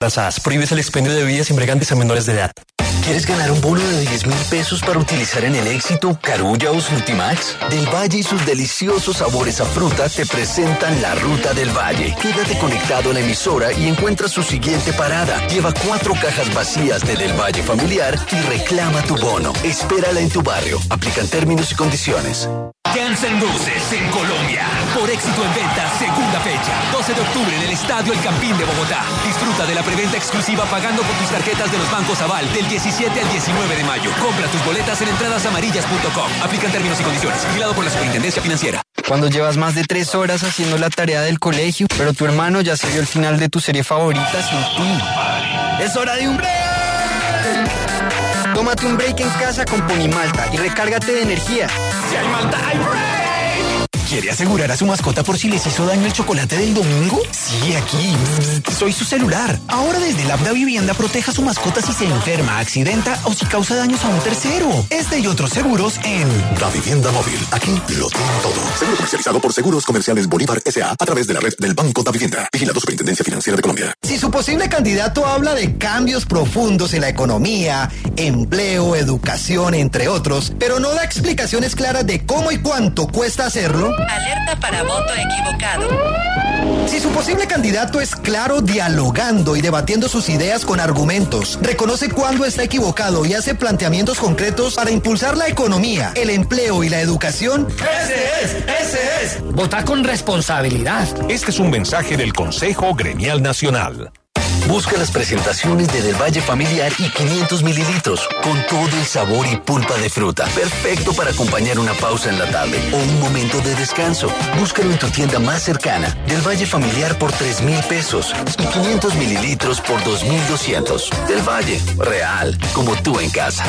Prohíbes el expendio de bebidas embriagantes a menores de edad. ¿Quieres ganar un bono de 10.000 pesos para utilizar en el Éxito, Carulla o Frutimax? Del Valle y sus deliciosos sabores a fruta te presentan la Ruta del Valle. Quédate conectado a la emisora y encuentra su siguiente parada. Lleva 4 cajas vacías de Del Valle familiar y reclama tu bono. Espérala en tu barrio. Aplican términos y condiciones. Guns N' Roses en Colombia. Por Éxito en Ventas, segunda fecha. 12 de octubre en el Estadio El Campín de Bogotá. Disfruta de la preventa exclusiva pagando con tus tarjetas de los bancos Aval del 17 al 19 de mayo. Compra tus boletas en entradasamarillas.com. Aplican términos y condiciones. Vigilado por la Superintendencia Financiera. Cuando llevas más de 3 horas haciendo la tarea del colegio, pero tu hermano ya se vio el final de tu serie favorita sin ti. ¡Es hora de un break! Tómate un break en casa con Ponimalta y recárgate de energía. ¡Si hay Malta, hay break! ¿Quiere asegurar a su mascota por si les hizo daño el chocolate del domingo? Sí, aquí. Soy su celular. Ahora desde el app Da Vivienda proteja a su mascota si se enferma, accidenta o si causa daños a un tercero. Este y otros seguros en Da Vivienda Móvil. Aquí lo tienen todo. Seguro comercializado por Seguros Comerciales Bolívar S.A. a través de la red del Banco Da Vivienda. Vigilado Superintendencia Financiera de Colombia. Si su posible candidato habla de cambios profundos en la economía, empleo, educación, entre otros, pero no da explicaciones claras de cómo y cuánto cuesta hacerlo. Alerta para voto equivocado. Si su posible candidato es claro dialogando y debatiendo sus ideas con argumentos, reconoce cuándo está equivocado y hace planteamientos concretos para impulsar la economía, el empleo y la educación, ¡Ese es! Vota con responsabilidad. Este es un mensaje del Consejo Gremial Nacional. Busca las presentaciones de Del Valle Familiar y 500 mililitros, con todo el sabor y pulpa de fruta. Perfecto para acompañar una pausa en la tarde o un momento de descanso. Búscalo en tu tienda más cercana. Del Valle Familiar por 3.000 pesos y 500 mililitros por 2.200. Del Valle, real, como tú en casa.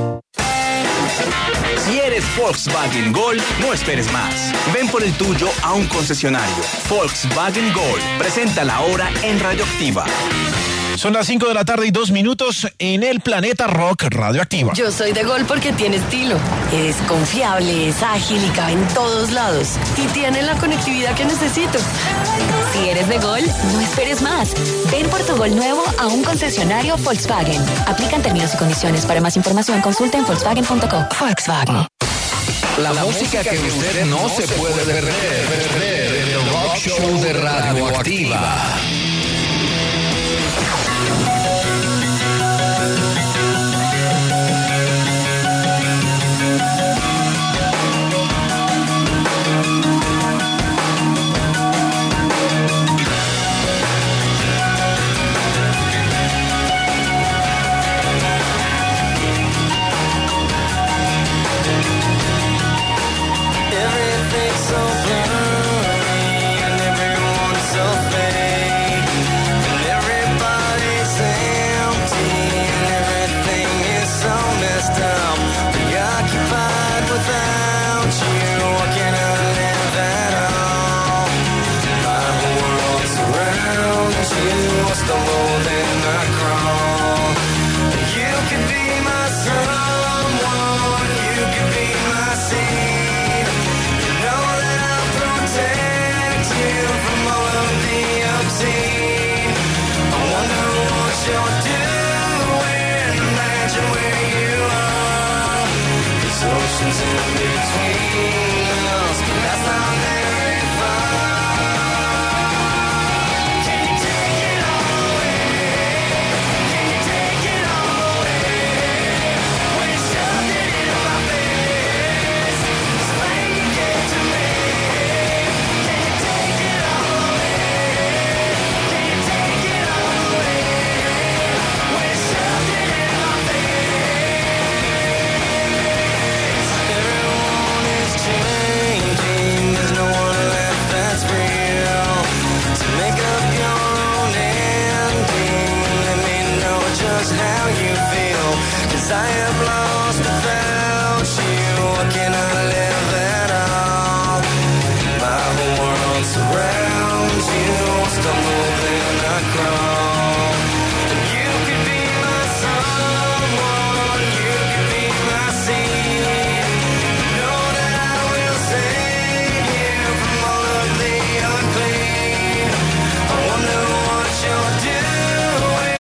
Si eres Volkswagen Gol, no esperes más. Ven por el tuyo a un concesionario. Volkswagen Gol. Presenta la hora en Radioactiva. Son las 5 de la tarde y 2 minutos en el Planeta Rock Radioactiva. Yo soy de Gol porque tiene estilo. Es confiable, es ágil y cabe en todos lados. Y tiene la conectividad que necesito. Si eres de Gol, no esperes más. Ven por tu Gol nuevo a un concesionario Volkswagen. Aplican términos y condiciones. Para más información, consulta en Volkswagen.co. Volkswagen. La música que usted no se puede perder. El Rock Show de Radioactiva. Wonder what you're doing.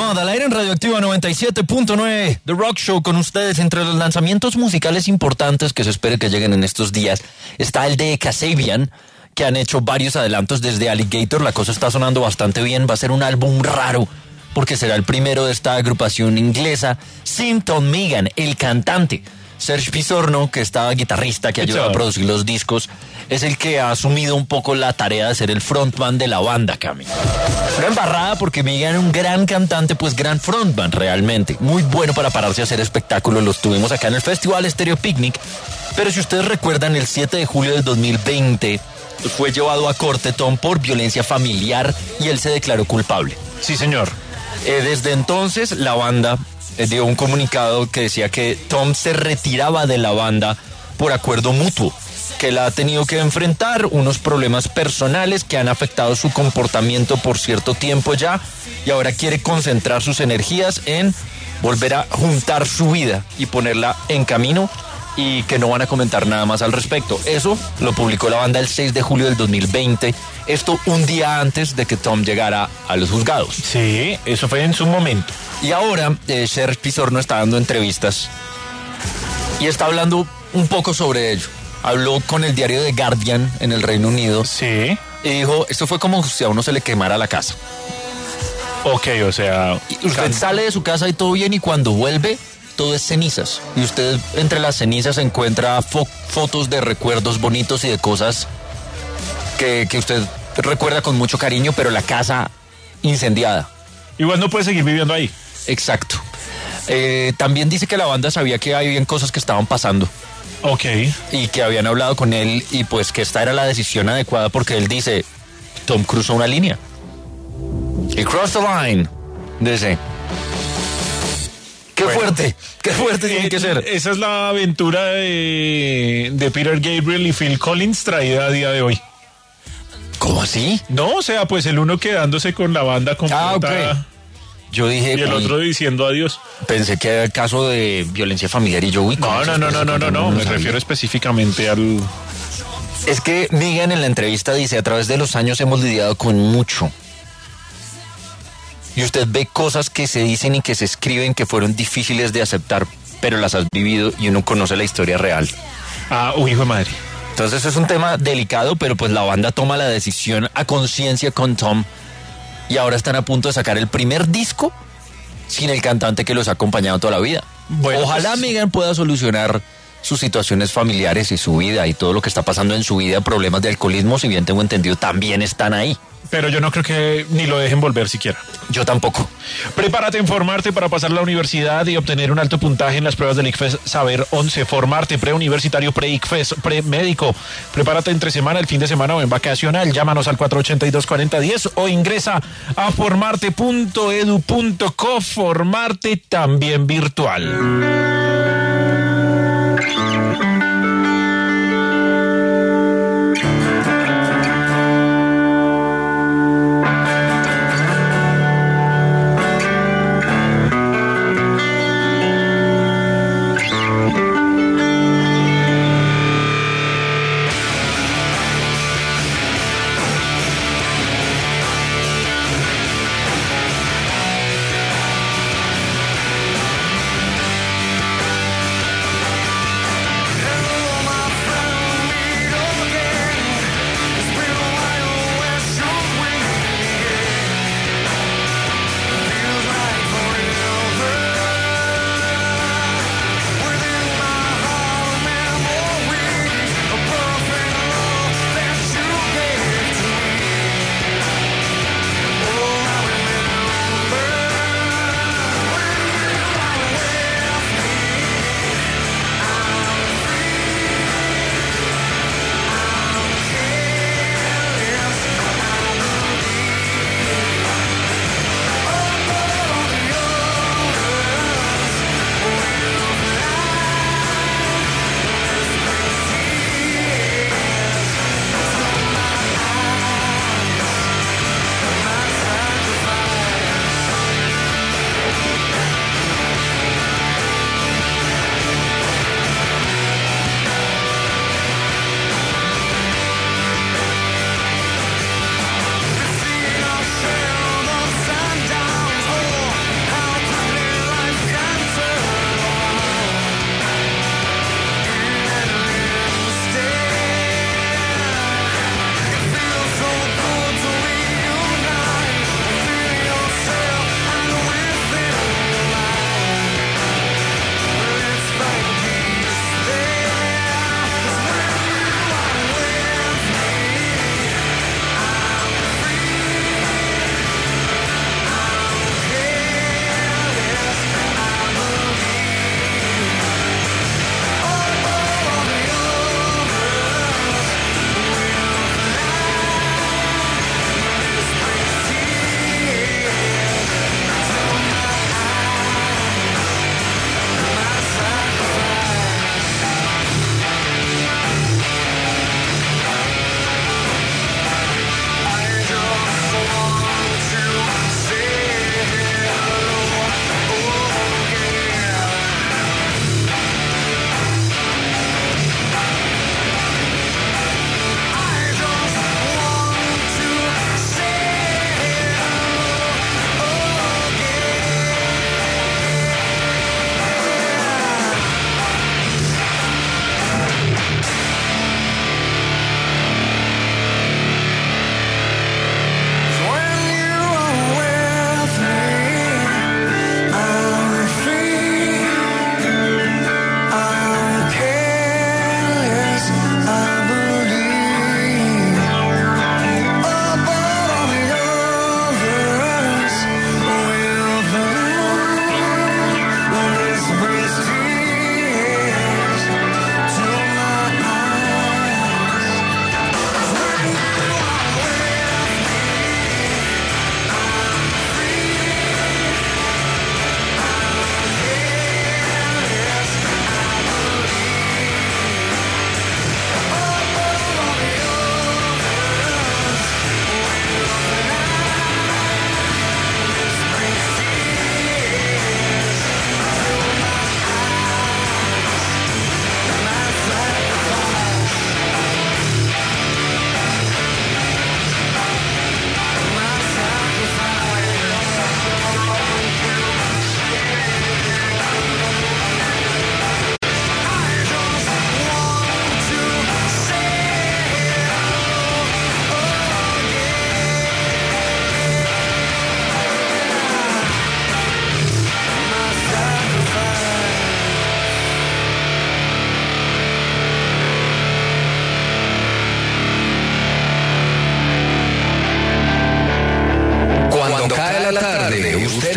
Mod al aire en Radioactiva 97.9, The Rock Show con ustedes. Entre los lanzamientos musicales importantes que se espera que lleguen en estos días está el de Kasabian, que han hecho varios adelantos desde Alligator. La cosa está sonando bastante bien, va a ser un álbum raro porque será el primero de esta agrupación inglesa, sin Tom Meighan, el cantante. Serge Pisorno, que está guitarrista, que ha ayudado a producir los discos, es el que ha asumido un poco la tarea de ser el frontman de la banda, Cami. Una embarrada porque Meighan es un gran cantante, pues gran frontman realmente. Muy bueno para pararse a hacer espectáculos. Los tuvimos acá en el Festival Stereo Picnic. Pero si ustedes recuerdan, el 7 de julio del 2020 fue llevado a corte Tom por violencia familiar y él se declaró culpable. Sí, señor. Desde entonces la banda dio un comunicado que decía que Tom se retiraba de la banda por acuerdo mutuo, que él ha tenido que enfrentar unos problemas personales que han afectado su comportamiento por cierto tiempo ya, y ahora quiere concentrar sus energías en volver a juntar su vida y ponerla en camino, y que no van a comentar nada más al respecto. Eso lo publicó la banda el 6 de julio del 2020, esto un día antes de que Tom llegara a los juzgados. Sí, eso fue en su momento. Y ahora Serge Pisorno está dando entrevistas y está hablando un poco sobre ello. Habló con el diario The Guardian en el Reino Unido. Sí. Y dijo, esto fue como si a uno se le quemara la casa. Ok, o sea... Usted sale de su casa y todo bien, y cuando vuelve, todo es cenizas. Y usted entre las cenizas encuentra fotos de recuerdos bonitos y de cosas que usted recuerda con mucho cariño, pero la casa incendiada. Igual no puede seguir viviendo ahí. Exacto. También dice que la banda sabía que habían cosas que estaban pasando. Ok. Y que habían hablado con él y pues que esta era la decisión adecuada, porque él dice, Tom cruzó una línea. He crossed the line. Dice. Qué fuerte tiene que ser. Esa es la aventura de Peter Gabriel y Phil Collins traída a día de hoy. ¿Cómo así? No, o sea, pues el uno quedándose con la banda completa. Ok. Yo dije... Y el otro diciendo adiós. Pensé que era el caso de violencia familiar y yo... No, me refiero específicamente al... Es que Meighan en la entrevista dice, a través de los años hemos lidiado con mucho. Y usted ve cosas que se dicen y que se escriben que fueron difíciles de aceptar, pero las has vivido y uno conoce la historia real. Hijo de madre. Entonces es un tema delicado, pero pues la banda toma la decisión a conciencia con Tom, y ahora están a punto de sacar el primer disco sin el cantante que los ha acompañado toda la vida. Bueno, ojalá pues... Meighan pueda solucionar sus situaciones familiares y su vida y todo lo que está pasando en su vida. Problemas de alcoholismo, si bien tengo entendido, también están ahí. Pero yo no creo que ni lo dejen volver siquiera. Yo tampoco. Prepárate en Formarte para pasar la universidad y obtener un alto puntaje en las pruebas del ICFES Saber 11. Formarte, preuniversitario, pre-ICFES, pre-médico. Prepárate entre semana, el fin de semana o en vacacional. Llámanos al 482-4010 o ingresa a formarte.edu.co. Formarte también virtual.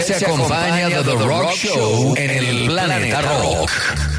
se acompaña de The Rock Show en el Planeta Rock.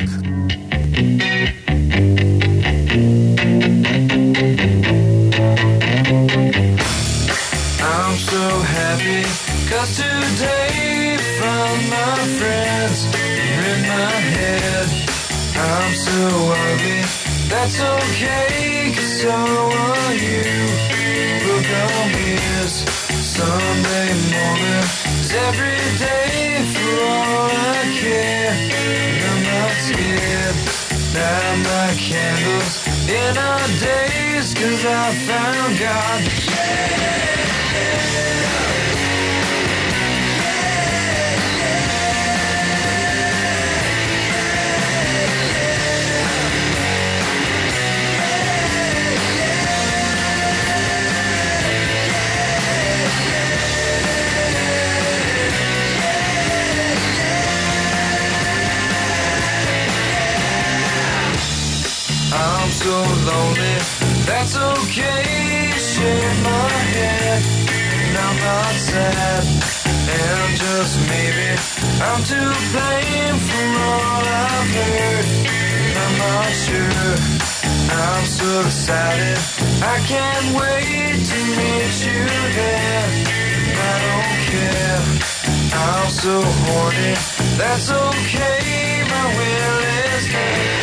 I'm so happy, 'cause today found my friends in my head. I'm so ugly, that's okay, 'cause so are you. Look on this Sunday morning, it's every day for all I care. And I'm not scared, light my candles in our days, 'cause I found God. I'm so lonely, that's okay, shake my head, and I'm not sad, and just maybe I'm to blame for all I've heard, and I'm not sure, I'm so excited, I can't wait to meet you there, and I don't care, I'm so horny, that's okay, my will is there.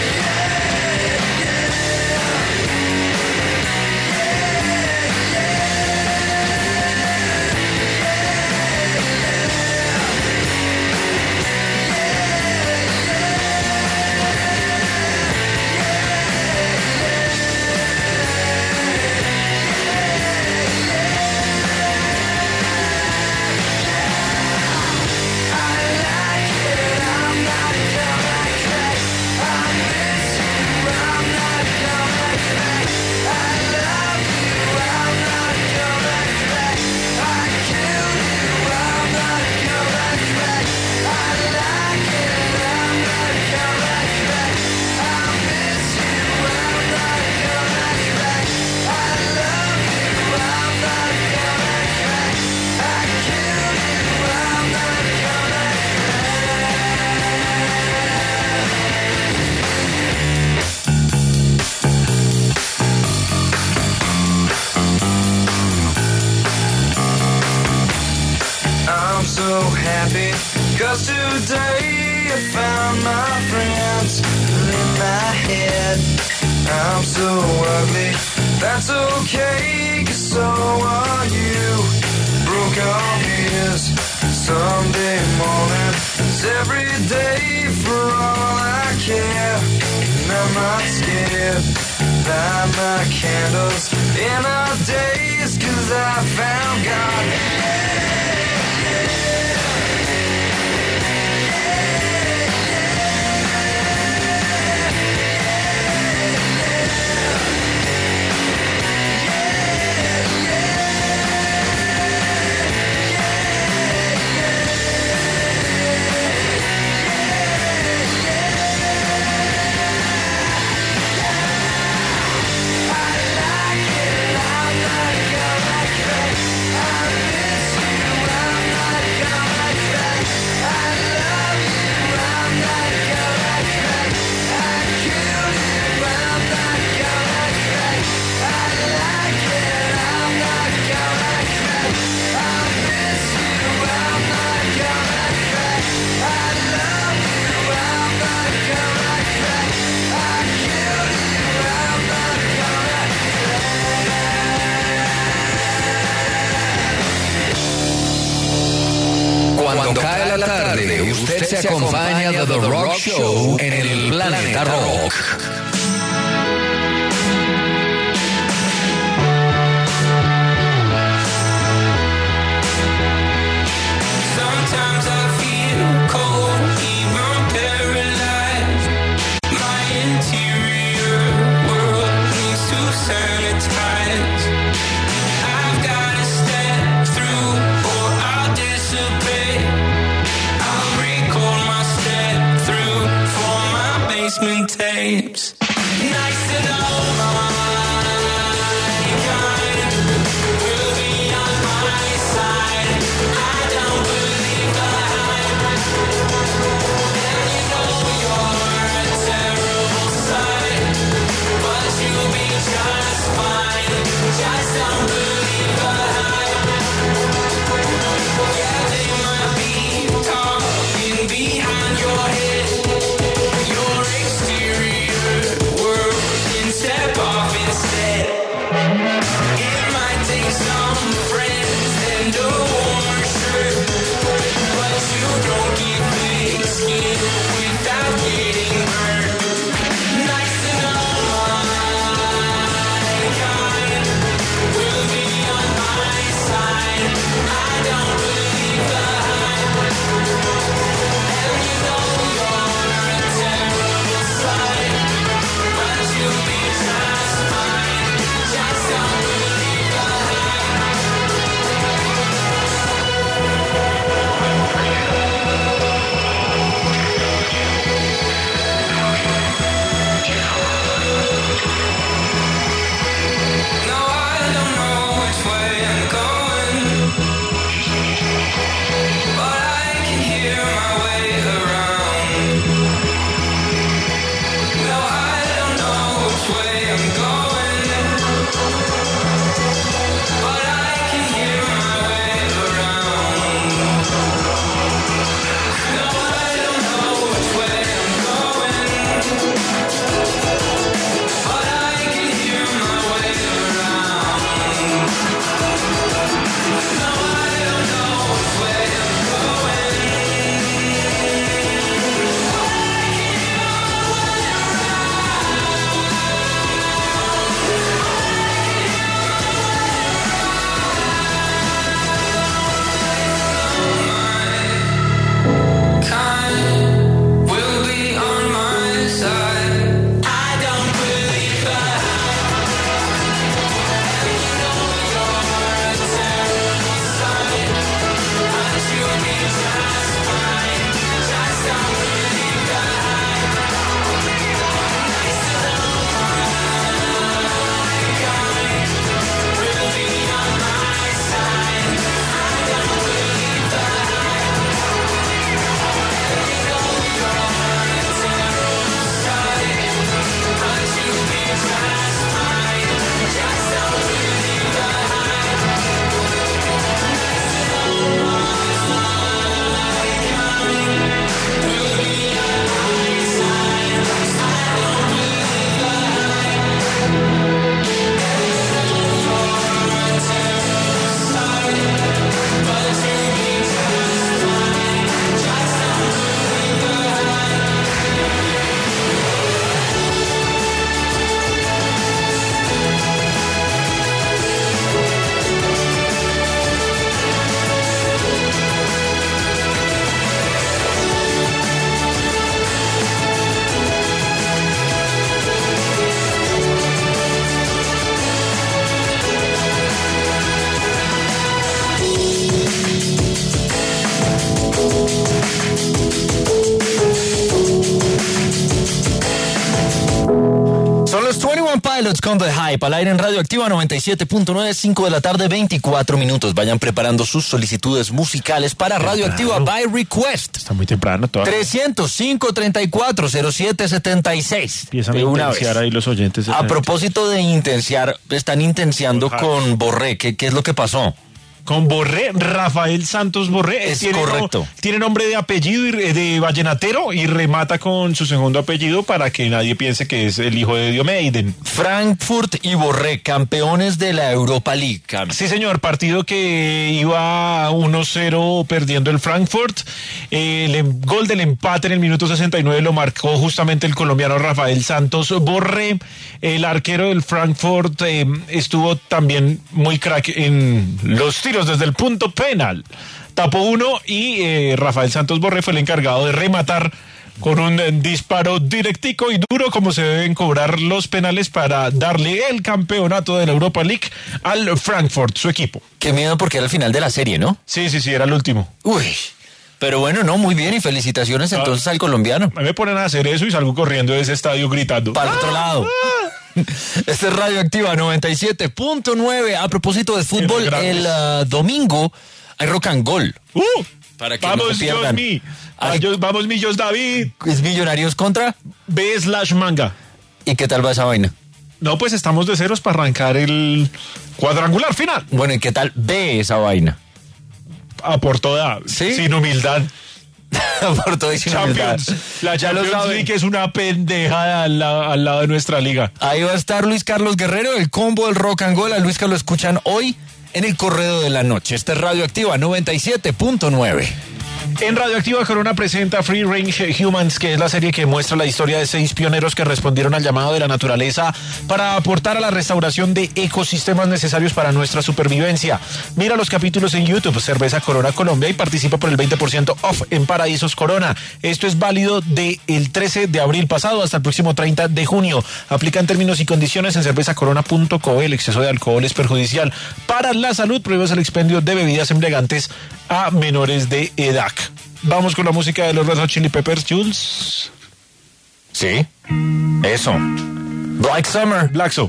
So happy, 'cause today I found my friends in my head. I'm so ugly, that's okay, 'cause so are you. Broke on ears, Sunday morning, it's every day for all I care. And I'm not scared, light my candles in our days, 'cause I found God. Cuando cae la tarde, usted se acompaña de The Rock Show en el Planeta Rock. Sometimes I feel cold, even paralyzed. My interior world needs to sanitize. I've gotta step through or I'll dissipate. I'll recall my step through for my basement tapes. Nice to know my kind will be on my side. I don't believe I 21 Pilots con The Hype, al aire en Radioactiva 97.9, 5 de la tarde, 24 minutos. Vayan preparando sus solicitudes musicales para Radioactiva by Request. Está muy temprano todavía. 305-3407-76. Empiezan a intenciar ahí los oyentes. A propósito de intenciar, están intenciando con Borré. ¿Qué es lo que pasó? Con Borré, Rafael Santos Borré. Es correcto. Tiene nombre de apellido de vallenatero y remata con su segundo apellido para que nadie piense que es el hijo de Diomeiden. Frankfurt y Borré, campeones de la Europa League. Sí, señor, partido que iba 1-0 perdiendo el Frankfurt. El gol del empate en el minuto 69 lo marcó justamente el colombiano Rafael Santos Borré. El arquero del Frankfurt estuvo también muy crack en los tiros desde el punto penal. Tapó uno y Rafael Santos Borré fue el encargado de rematar con un disparo directico y duro, como se deben cobrar los penales para darle el campeonato de la Europa League al Frankfurt, su equipo. Qué miedo, porque era el final de la serie, ¿no? Sí, era el último. Uy, pero bueno, no, muy bien, y felicitaciones entonces al colombiano. A mí me ponen a hacer eso y salgo corriendo de ese estadio gritando. Para el otro lado. Este es Radioactiva 97.9. A propósito de fútbol, el domingo hay Rock and Goal. Para que vamos, no se pierdan. Vamos, Millos David. ¿Es Millonarios contra? B/Manga. ¿Y qué tal va esa vaina? No, pues estamos de ceros para arrancar el cuadrangular final. Bueno, ¿y qué tal ve esa vaina? A por toda, ¿sí? Sin humildad. Por todo y sin humildad. La Champions League es una pendejada al lado de nuestra liga. Ahí va a estar Luis Carlos Guerrero, el combo del Rock and Goal. A Luis que lo escuchan hoy en el Correo de la Noche. Este es Radioactiva 97.9. En Radioactiva Corona presenta Free Range Humans, que es la serie que muestra la historia de 6 pioneros que respondieron al llamado de la naturaleza para aportar a la restauración de ecosistemas necesarios para nuestra supervivencia. Mira los capítulos en YouTube, Cerveza Corona Colombia, y participa por el 20% off en Paraísos Corona. Esto es válido del 13 de abril pasado hasta el próximo 30 de junio. Aplican términos y condiciones en cervezacorona.co. El exceso de alcohol es perjudicial para la salud. Prohíbe el expendio de bebidas embriagantes a menores de edad. Vamos con la música de los Red Hot Chili Peppers, Jules. Sí, eso. Black Summer. Blackso.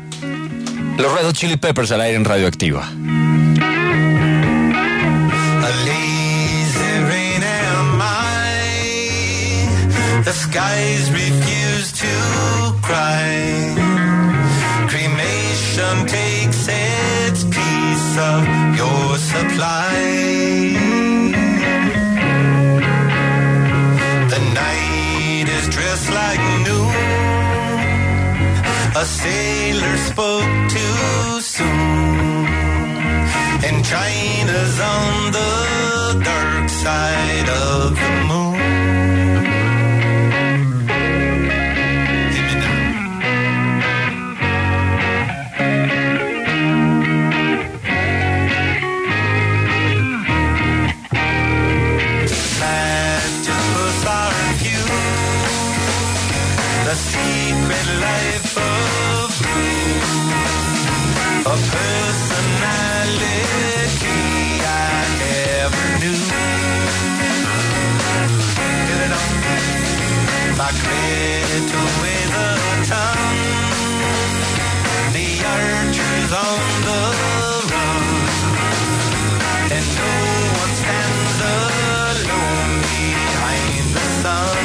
Los Red Hot Chili Peppers al aire en Radioactiva. A lazy rain am I. The skies refuse to cry. Cremation takes its piece of your supply. Dressed like noon, a sailor spoke too soon, and China's on the dark side of the moon. The secret life of Blue, a personality I never knew. Get it on, like red away the tongue. The archers on the run, and no one stands alone behind the sun.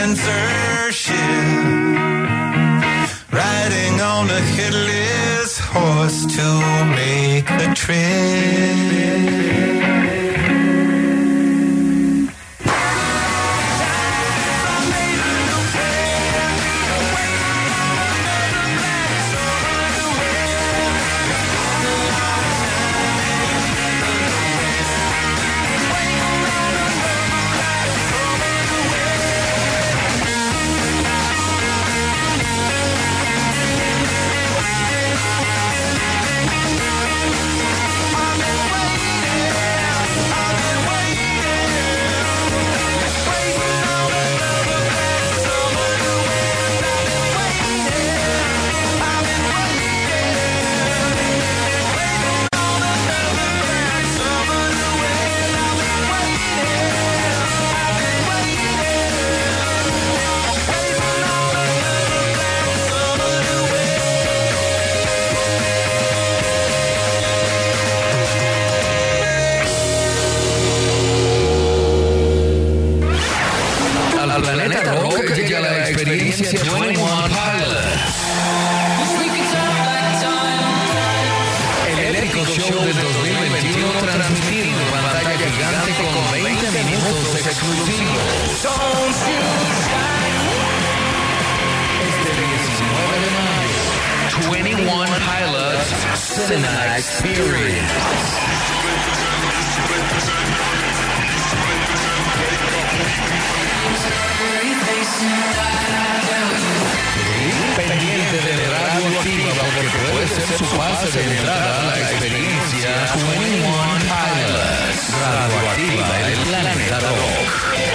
censorship, riding on a headless horse to make a trip. Al Planeta Rock llega la experiencia 21 Pilots. El épico show del 2021 transmitido en pantalla gigante con 20 minutos exclusivos. Este 19 de mayo, 21 Pilots Cinema Experience. Pendiente de Radio Activa porque puede ser su pase de entrada a la experiencia 21 Pilots. Radio Activa, el Planeta Rock.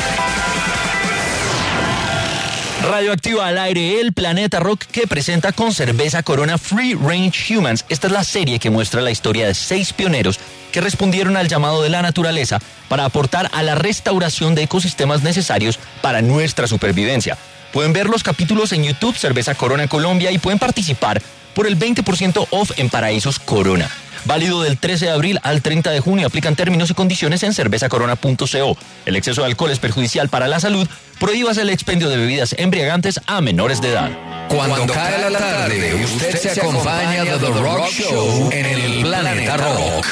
Radioactiva al aire, el Planeta Rock, que presenta con cerveza Corona Free Range Humans. Esta es la serie que muestra la historia de 6 pioneros que respondieron al llamado de la naturaleza para aportar a la restauración de ecosistemas necesarios para nuestra supervivencia. Pueden ver los capítulos en YouTube, Cerveza Corona Colombia, y pueden participar por el 20% off en Paraísos Corona. Válido del 13 de abril al 30 de junio. Aplican términos y condiciones en cervezacorona.co. El exceso de alcohol es perjudicial para la salud. Prohíbase el expendio de bebidas embriagantes a menores de edad. Cuando cae la tarde, usted se acompaña de The Rock Show en el Planeta Rock.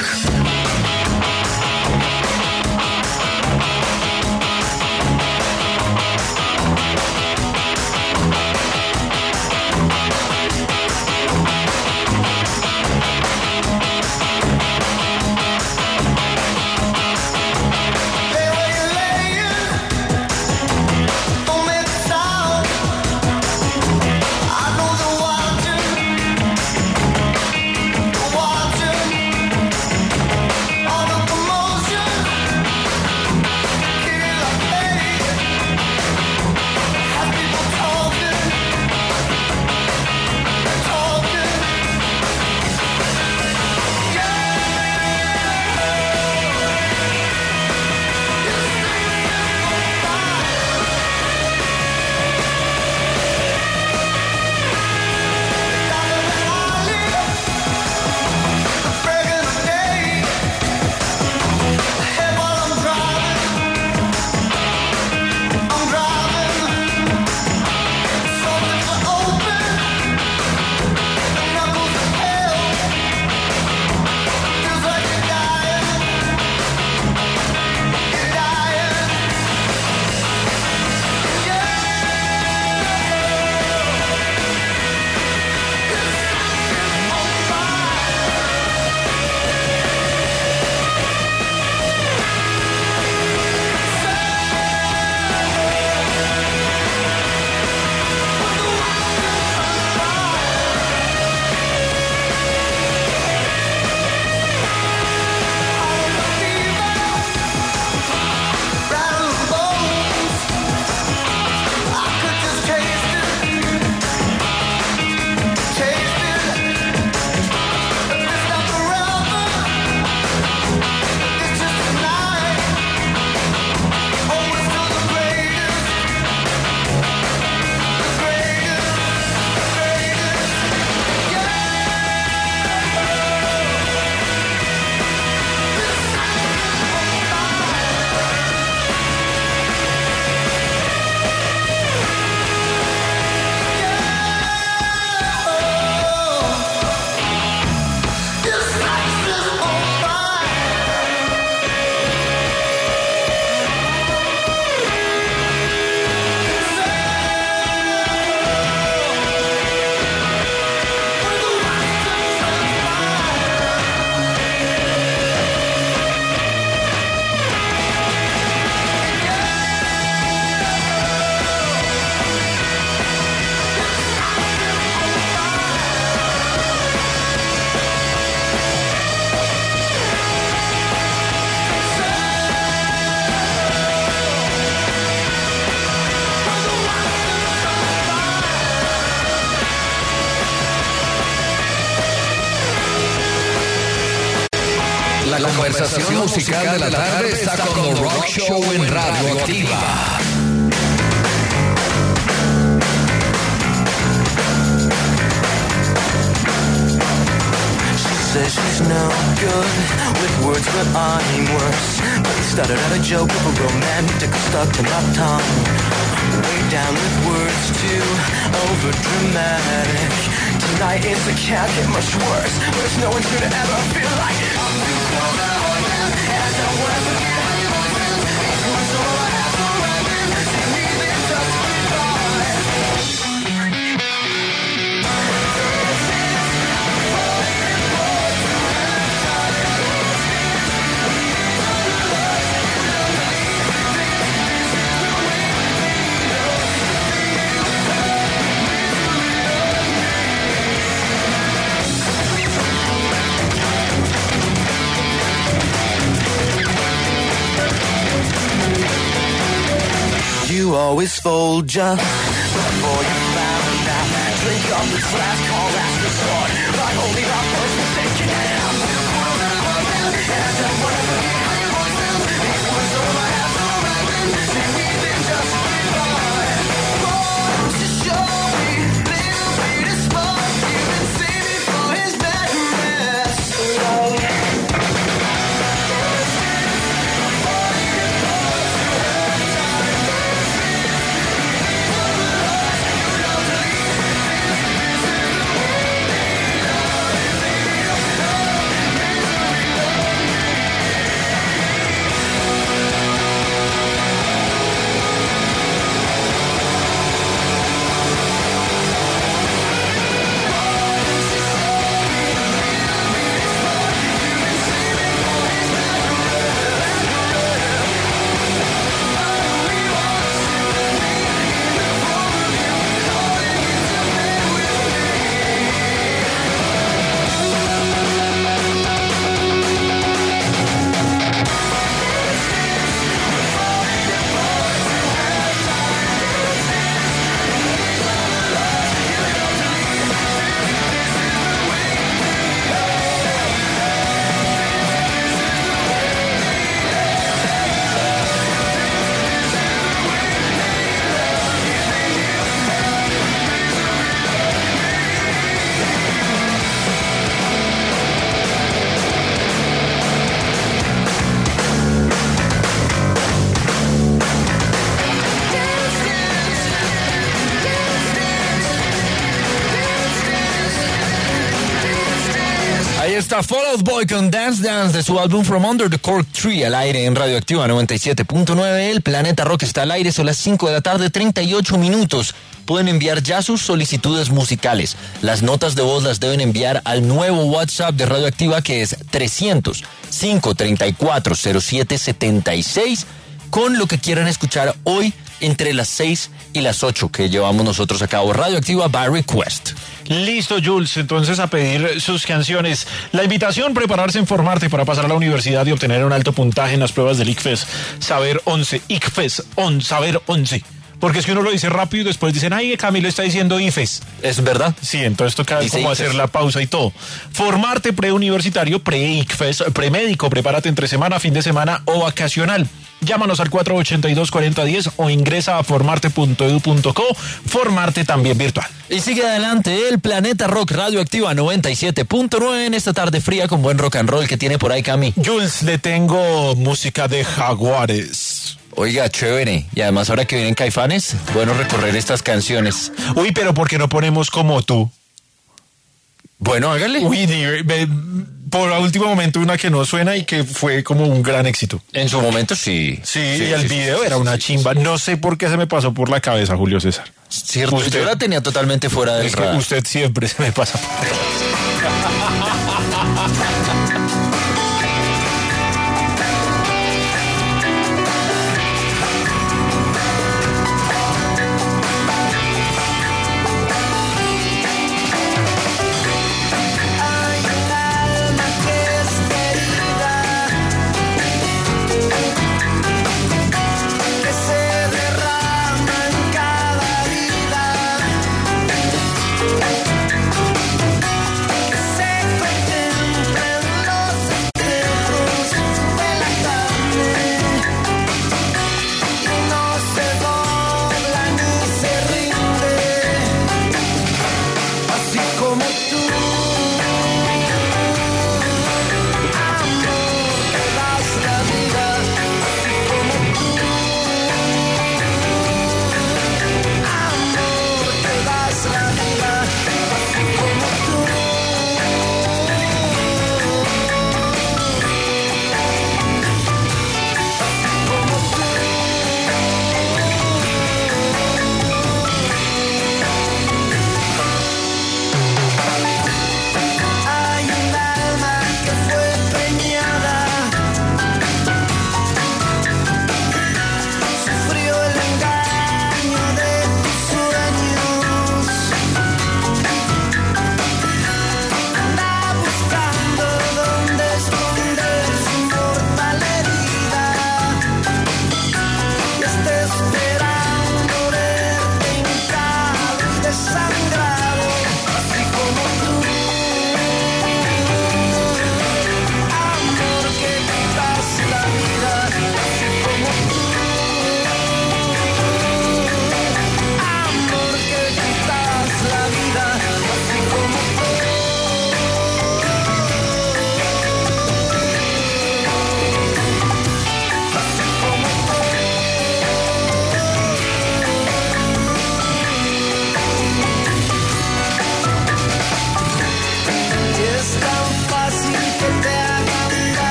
La conversación musical de la tarde está con The Rock Show en Radio Activa. Says she's no good with words, but I'm worse. But it started out a joke of a romantic stuck to my tongue. Way down with words too over dramatic. Tonight it's a can't get much worse, but it's no one's gonna ever feel like I'm too cold and I don't wanna forget. Each one's all I have forever. See me then just you always fold just before you found out. Drink up this last call, last resort. Like only our first mistake. I'm too cold and I don't wanna forget how your voice sounds. These words all I have so right. See me then just goodbye. Wants to show me little bit of spark. You can save me for his bad mess. Está Fall Out Boy con Dance Dance de su álbum From Under the Cork Tree al aire en Radioactiva 97.9. El Planeta Rock está al aire, son las 5 de la tarde, 38 minutos. Pueden enviar ya sus solicitudes musicales. Las notas de voz las deben enviar al nuevo WhatsApp de Radioactiva, que es 300-534-0776, con lo que quieran escuchar hoy entre las 6 y las 8 que llevamos nosotros a cabo. Radioactiva by Request. Listo, Jules, entonces a pedir sus canciones. La invitación, prepararse en Formarte para pasar a la universidad y obtener un alto puntaje en las pruebas del ICFES Saber 11. ICFES Saber 11. Porque es que uno lo dice rápido y después dicen, ay, Camilo está diciendo IFES. ¿Es verdad? Sí, entonces toca como hacer la pausa y todo. Formarte preuniversitario, pre-ICFES, premédico, prepárate entre semana, fin de semana o vacacional. Llámanos al 482-4010 o ingresa a formarte.edu.co. Formarte también virtual. Y sigue adelante el Planeta Rock Radioactiva 97.9 en esta tarde fría con buen rock and roll que tiene por ahí, Cami. Jules, le tengo música de Jaguares. Oiga, chévere. Y además ahora que vienen Caifanes, bueno recorrer estas canciones. Uy, pero ¿por qué no ponemos Como Tú? Bueno, hágale. Uy, por a último momento una que no suena y que fue como un gran éxito. En su momento sí. Sí, y el video era una chimba. No sé por qué se me pasó por la cabeza, Julio César. Cierto, usted, yo la tenía totalmente fuera del radar. Usted siempre se me pasa por la cabeza. Se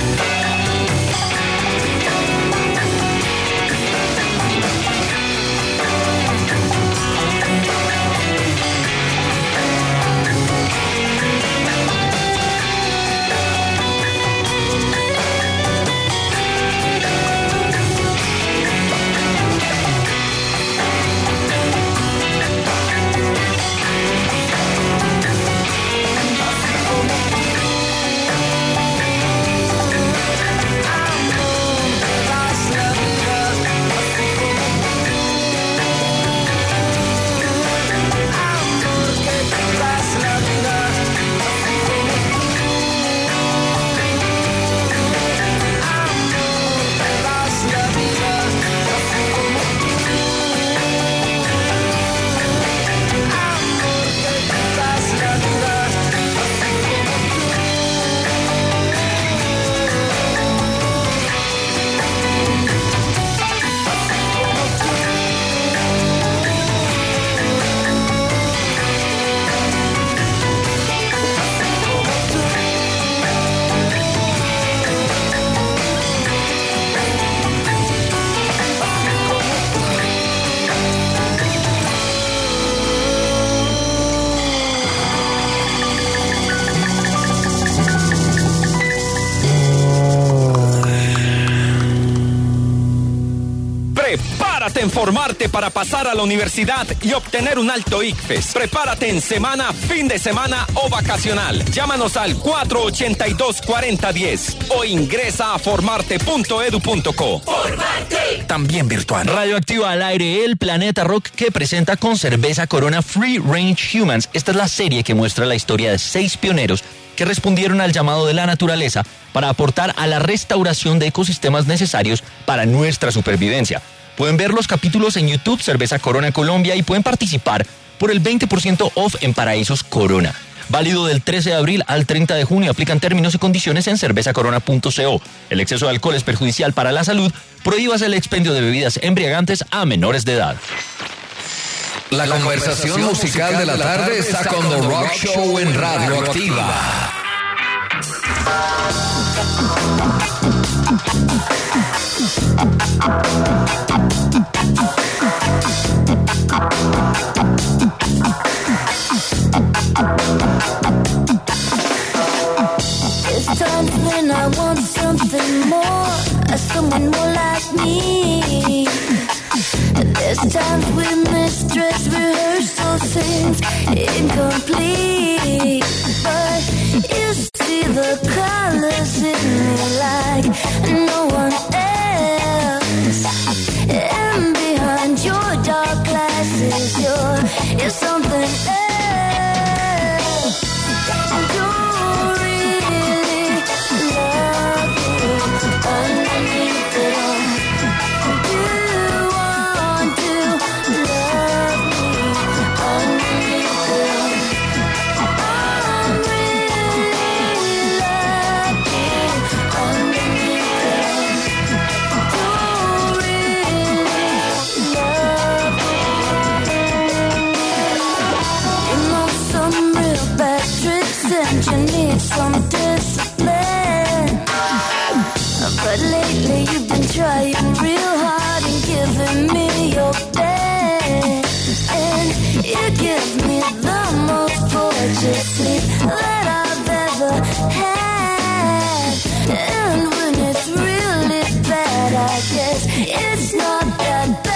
Prepárate en formarte para pasar a la universidad y obtener un alto ICFES. Prepárate en semana, fin de semana o vacacional. Llámanos al 482-4010 o ingresa a formarte.edu.co. ¡Formarte! También virtual. Radioactiva al aire, el Planeta Rock, que presenta con cerveza Corona Free Range Humans. Esta es la serie que muestra la historia de 6 pioneros que respondieron al llamado de la naturaleza para aportar a la restauración de ecosistemas necesarios para nuestra supervivencia. Pueden ver los capítulos en YouTube, Cerveza Corona Colombia, y pueden participar por el 20% off en Paraísos Corona. Válido del 13 de abril al 30 de junio. Aplican términos y condiciones en cervezacorona.co. El exceso de alcohol es perjudicial para la salud. Prohíbas el expendio de bebidas embriagantes a menores de edad. La conversación musical de la tarde está con The Rock Show en Radioactiva. There's times when I want something more, someone more like me. There's times we miss dress rehearsal scenes incomplete. But you see the colors in me like no one else. And behind your dark glasses, you're something else. And you're really loving underneath it all. You need some discipline, but lately you've been trying real hard and giving me your best, and you give me the most gorgeous sleep that I've ever had. And when it's really bad, I guess it's not that bad.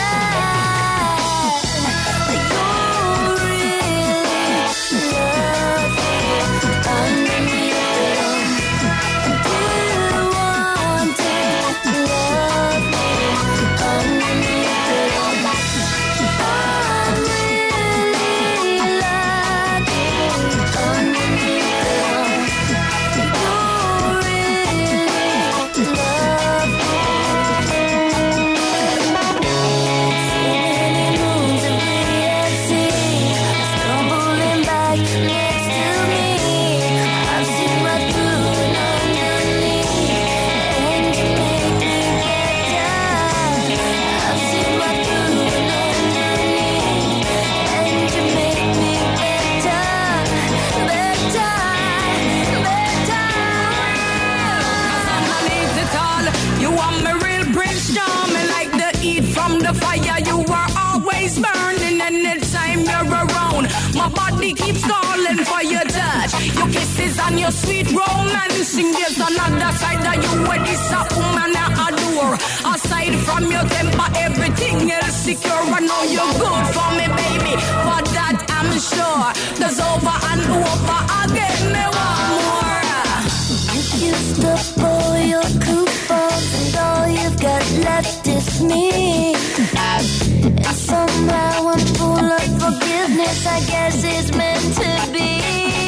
My body keeps calling for your touch. Your kisses and your sweet romancing. There's another side of you where this a woman I adore. Aside from your temper, everything else secure. I know you're good for me, baby. For that I'm sure. There's over and over again. Me want more. You used up all your coupons and all you've got left is me. And somehow I'm full of forgiveness. I guess it's meant to be.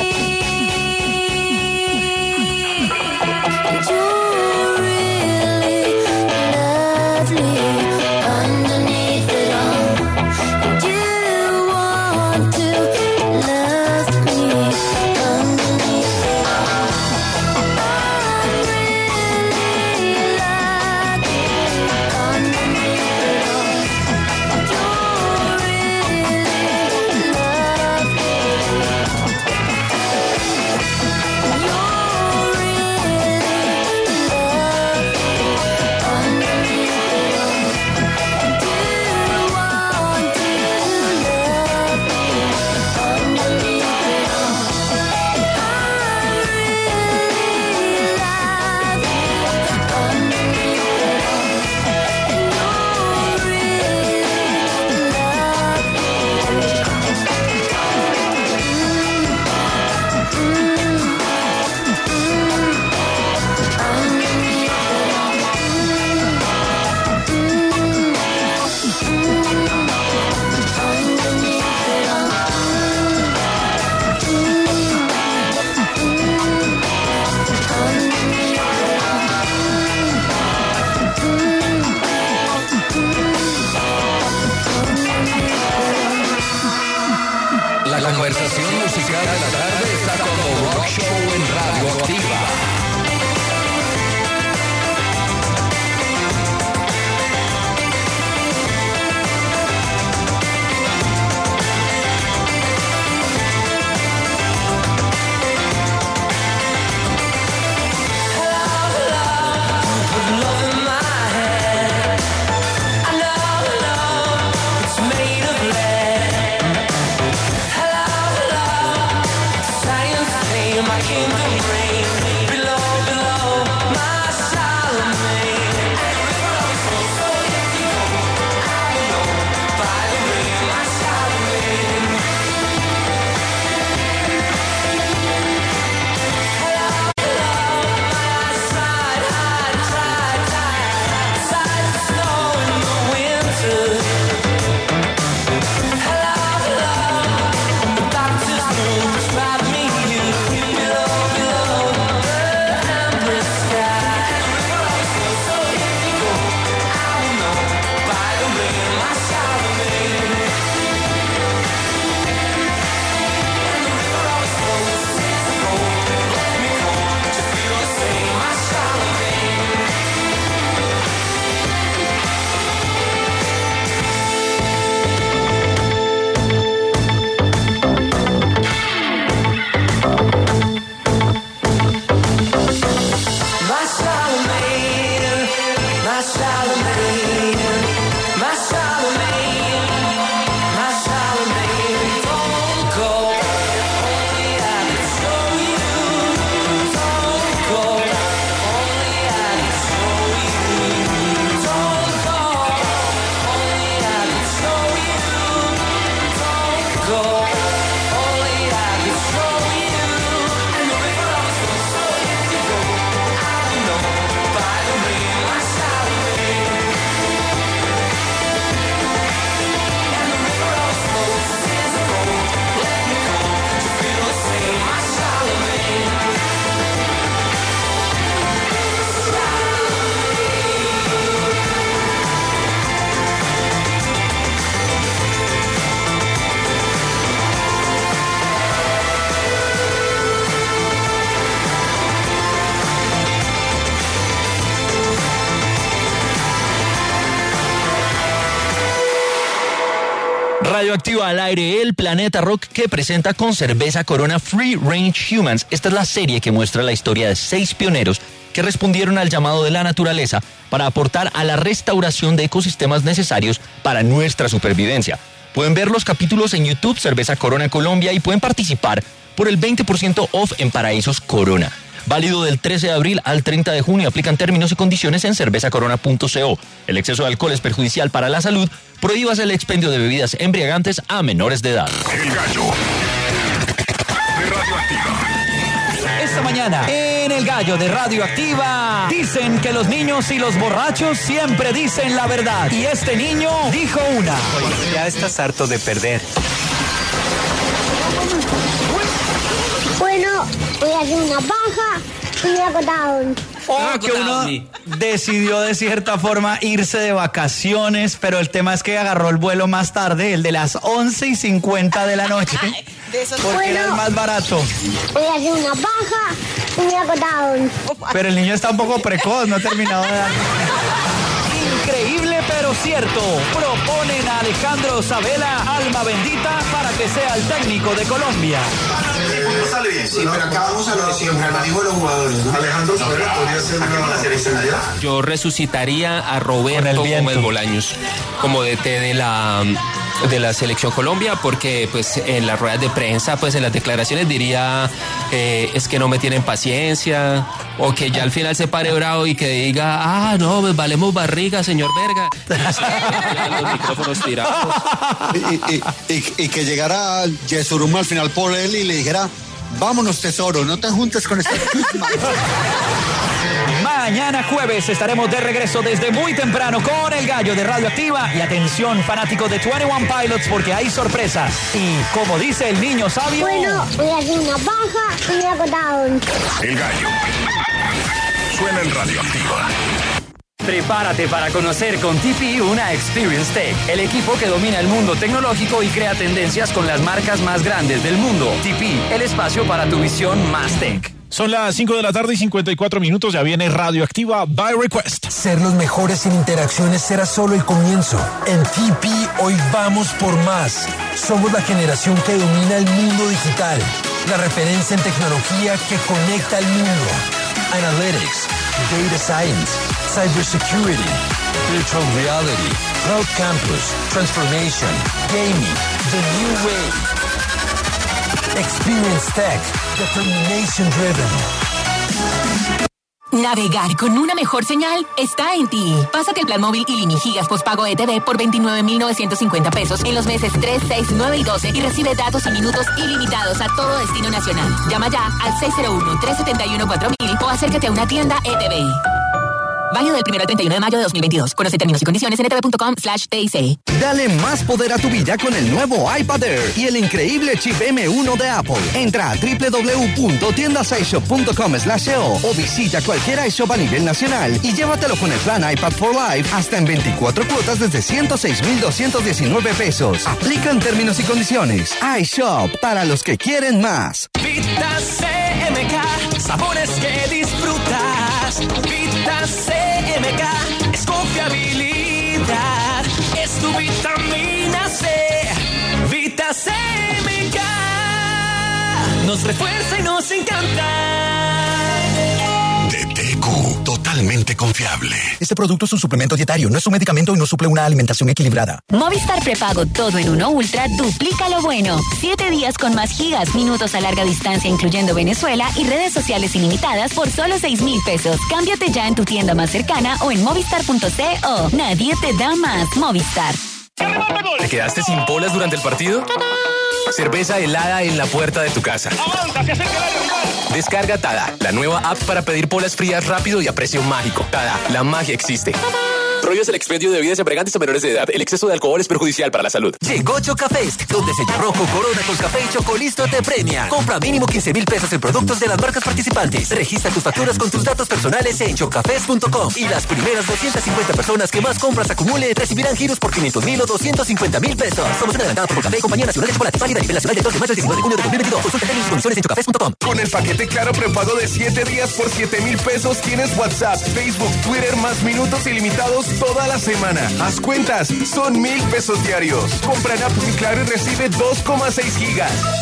You're really lovely underneath it all. And you want to love me underneath it all. I'm really lucky underneath it all. You're really lovely. La conversación musical de la tarde está como Rock Show en Radio Activa. Radioactiva al aire, el planeta rock que presenta con cerveza Corona Free Range Humans. Esta es la serie que muestra la historia de 6 pioneros que respondieron al llamado de la naturaleza para aportar a la restauración de ecosistemas necesarios para nuestra supervivencia. Pueden ver los capítulos en YouTube, Cerveza Corona Colombia, y pueden participar por el 20% off en Paraísos Corona. Válido del 13 de abril al 30 de junio. Aplican términos y condiciones en cervezacorona.co. El exceso de alcohol es perjudicial para la salud. Prohíbas el expendio de bebidas embriagantes a menores de edad. El Gallo de Radioactiva. Esta mañana, en El Gallo de Radioactiva, dicen que los niños y los borrachos siempre dicen la verdad. Y este niño dijo una. Ya estás harto de perder. Bueno, voy a hacer una paja y me acotaron. Que uno decidió de cierta forma irse de vacaciones, pero el tema es que agarró el vuelo más tarde, el de las 11:50 de la noche, porque era el más barato. Voy a hacer una paja y me acotaron. Pero el niño está un poco precoz, no ha terminado de dar. Increíble pero cierto. Proponen a Alejandro Sabela, alma bendita, para que sea el técnico de Colombia. Sale bien. Sí, pero acá vamos a lo de siempre, lo digo los jugadores, ¿no? Alejandro Sabela podría ser una selección. Yo resucitaría a Roberto Gómez Bolaños como DT de la Selección Colombia, porque pues en las ruedas de prensa, pues en las declaraciones diría es que no me tienen paciencia, o que ya al final se pare bravo y que diga, no, pues valemos barriga, señor Verga. Los micrófonos tirados. Y que llegara Yesuruma al final por él y le dijera, vámonos tesoro, no te juntes con este... Mañana jueves estaremos de regreso desde muy temprano con El Gallo de Radioactiva. Y atención, fanáticos de 21 Pilots, porque hay sorpresas. Y como dice el niño sabio... Bueno, voy a hacer una paja y me acotaron. El Gallo suena en Radioactiva. Prepárate para conocer con TP una Experience Tech, el equipo que domina el mundo tecnológico y crea tendencias con las marcas más grandes del mundo. TP, el espacio para tu visión más tech. Son las 5 de la tarde y 54 minutos. Ya viene Radioactiva by Request. Ser los mejores en interacciones será solo el comienzo. En TP hoy vamos por más. Somos la generación que domina el mundo digital. La referencia en tecnología que conecta al mundo. Analytics, Data Science, Cybersecurity, Virtual Reality, Cloud Campus, Transformation, Gaming, The New Way. Experience Tech, Determination Driven. Navegar con una mejor señal está en ti. Pásate el plan móvil ilimigigas postpago ETV por 29,950 pesos en los meses 3, 6, 9 y 12 y recibe datos y minutos ilimitados a todo destino nacional. Llama ya al 601-371-4000 o acércate a una tienda ETV. Válido del 1 al 31 de mayo de 2022. Conoce términos y condiciones en etv.com/TIC. Dale más poder a tu vida con el nuevo iPad Air y el increíble chip M1 de Apple. Entra a www.tiendasishop.com/EO o visita cualquier iShop a nivel nacional y llévatelo con el plan iPad for Life hasta en 24 cuotas desde 106,219 pesos. Aplican términos y condiciones. iShop, para los que quieren más. Vita CMK, sabores que disfrutas. Vita CMK es confiabilidad, es tu vitamina C. Vita CMK nos refuerza y nos encanta. DTQ, totalmente confiable. Este producto es un suplemento dietario, no es un medicamento y no suple una alimentación equilibrada. Movistar Prepago Todo en Uno Ultra duplica lo bueno. 7 días con más gigas, minutos a larga distancia incluyendo Venezuela y redes sociales ilimitadas por solo 6,000 pesos. Cámbiate ya en tu tienda más cercana o en movistar.co. Nadie te da más. Movistar. ¿Te quedaste sin bolas durante el partido? Cerveza helada en la puerta de tu casa. Descarga Tada, la nueva app para pedir polas frías rápido y a precio mágico. Tada, la magia existe. Prohíbes el expendio de bebidas embriagantes a menores de edad. El exceso de alcohol es perjudicial para la salud. Llegó Chocafest, donde Sello Rojo, Corona, Colcafé y Chocolisto te premia. Compra mínimo 15,000 pesos en productos de las marcas participantes. Registra tus facturas con tus datos personales en chocafest.com. Y las primeras 250 personas que más compras acumule recibirán giros por 500,000 o 250,000 pesos. Promoción adelantada por Colcafé, Compañía Nacional de Chocolate, válida a nivel nacional del 2 de mayo al 19 de junio de 2022. Consulta términos y condiciones en chocafest.com. Con el paquete Claro prepago de 7 días por 7,000 pesos tienes WhatsApp, Facebook, Twitter más minutos ilimitados toda la semana. Haz cuentas, son 1,000 pesos diarios. Compra en App Mi Claro y recibe 2,6 gigas.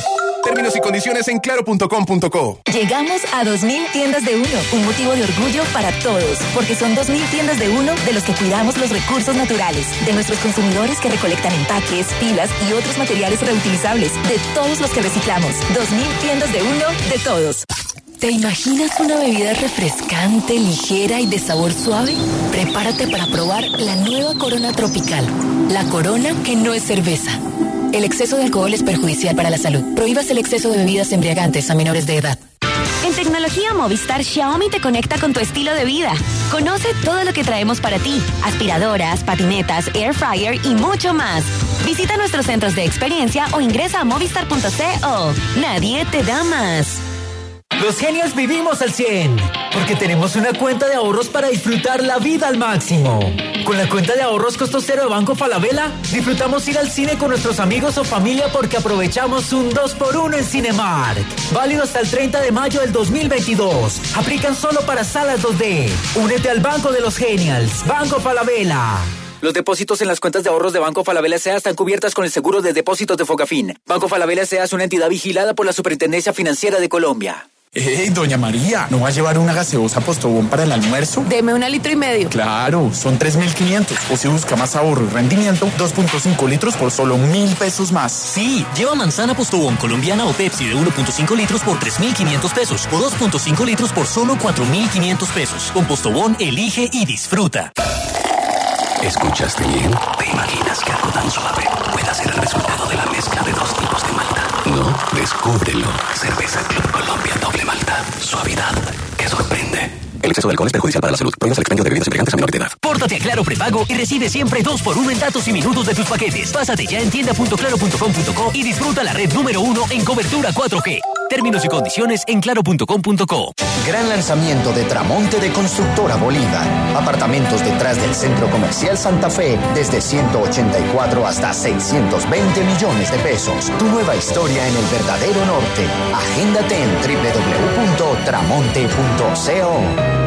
Términos y condiciones en claro.com.co. Llegamos a 2000 tiendas de uno, un motivo de orgullo para todos, porque son 2000 tiendas de uno de los que cuidamos los recursos naturales, de nuestros consumidores que recolectan empaques, pilas y otros materiales reutilizables, de todos los que reciclamos. 2000 tiendas de uno de todos. ¿Te imaginas una bebida refrescante, ligera y de sabor suave? Prepárate para probar la nueva Corona Tropical, la Corona que no es cerveza. El exceso de alcohol es perjudicial para la salud. Prohíbas el exceso de bebidas embriagantes a menores de edad. En tecnología Movistar, Xiaomi te conecta con tu estilo de vida. Conoce todo lo que traemos para ti. Aspiradoras, patinetas, air fryer y mucho más. Visita nuestros centros de experiencia o ingresa a movistar.co. Nadie te da más. Los genios vivimos al 100, porque tenemos una cuenta de ahorros para disfrutar la vida al máximo. Con la cuenta de ahorros costo cero de Banco Falabella, disfrutamos ir al cine con nuestros amigos o familia porque aprovechamos un 2x1 en Cinemark. Válido hasta el 30 de mayo del 2022. Aplican solo para salas 2D. Únete al Banco de los Genials. Banco Falabella. Los depósitos en las cuentas de ahorros de Banco Falabella S.A. están cubiertas con el seguro de depósitos de Fogafín. Banco Falabella S.A. es una entidad vigilada por la Superintendencia Financiera de Colombia. ¡Ey, doña María! ¿No va a llevar una gaseosa Postobón para el almuerzo? Deme 1,5 litros. Claro, son 3.500. O si busca más ahorro y rendimiento, 2.5 litros por solo 1.000 pesos más. Sí, lleva manzana Postobón colombiana o Pepsi de 1.5 litros por 3.500 pesos. O 2.5 litros por solo 4.500 pesos. Con Postobón, elige y disfruta. ¿Escuchaste bien? ¿Te imaginas que algo tan suave pueda ser el resultado de la mezcla de dos tipos de malta? No, descúbrelo. Cerveza Club Colombia Doble Malta. Suavidad que sorprende. El exceso de alcohol es perjudicial para la salud. Prohíbas el expendio de bebidas embriagantes a menores de edad. Pórtate a Claro Prepago y recibe siempre 2x1 en datos y minutos de tus paquetes. Pásate ya en tienda.claro.com.co y disfruta la red número 1 en cobertura 4G. Términos y condiciones en claro.com.co. Gran lanzamiento de Tramonte de Constructora Bolívar. Apartamentos detrás del Centro Comercial Santa Fe desde 184 hasta 620 millones de pesos. Tu nueva historia en el verdadero norte. Agéndate en www.tramonte.co.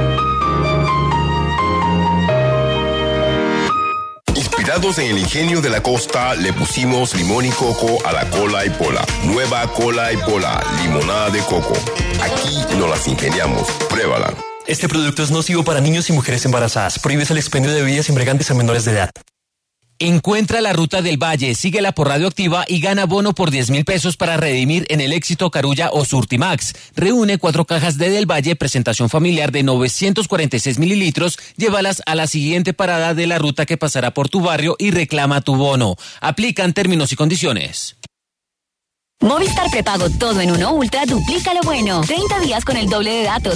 Inspirados en el ingenio de la costa, le pusimos limón y coco a la cola y pola. Nueva cola y pola, limonada de coco. Aquí nos las ingeniamos. Pruébala. Este producto es nocivo para niños y mujeres embarazadas. Prohíbes el expendio de bebidas embriagantes a menores de edad. Encuentra la Ruta del Valle, síguela por Radioactiva y gana bono por 10.000 pesos para redimir en el Éxito, Carulla o Surtimax. Reúne 4 cajas de Del Valle, presentación familiar de 946 mililitros. Llévalas a la siguiente parada de la ruta que pasará por tu barrio y reclama tu bono. Aplican términos y condiciones. Movistar Prepago todo en uno Ultra duplica lo bueno. 30 días con el doble de datos,